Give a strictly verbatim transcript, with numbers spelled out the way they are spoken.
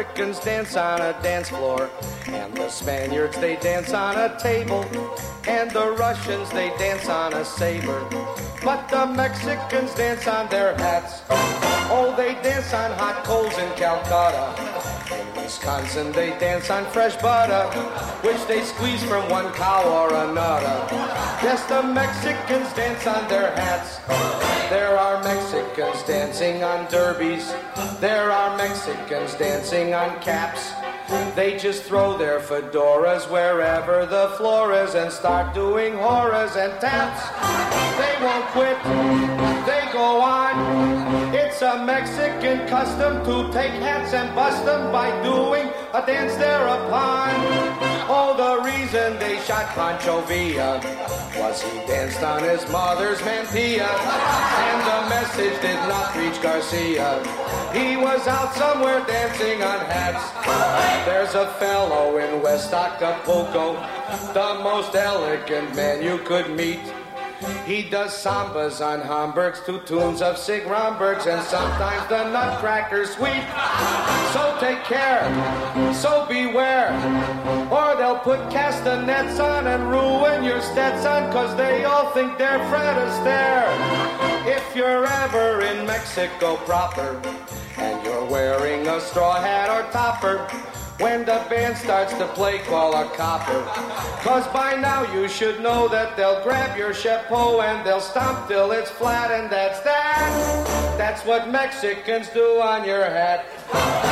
Americans dance on a dance floor, and the Spaniards, they dance on a table, and the Russians, they dance on a saber. But the Mexicans dance on their hats. Oh, they dance on hot coals in Calcutta. In Wisconsin, they dance on fresh butter, which they squeeze from one cow or another. Yes, the Mexicans dance on their hats. There are Mexicans dancing on derbies. There are Mexicans dancing on caps. They just throw their fedoras wherever the floor is and start doing horas and taps. They won't quit, they go on. It's a Mexican custom to take hats and bust them by doing a dance thereupon. Oh, the reason they shot Pancho Villa was he danced on his mother's mantilla, and the message did not reach Garcia. He was out somewhere dancing on hats. There's a fellow in West Acapulco, the most elegant man you could meet. He does sambas on Hamburgs to tunes of Sig Rombergs and sometimes the Nutcracker Suite. So take care, so beware, or they'll put castanets on and ruin your Stetson, cause they all think they're Fred Astaire. If you're ever in Mexico proper and you're wearing a straw hat or topper, when the band starts to play, call a copper. Cause by now you should know that they'll grab your chapeau and they'll stomp till it's flat, and that's that. That's what Mexicans do on your hat.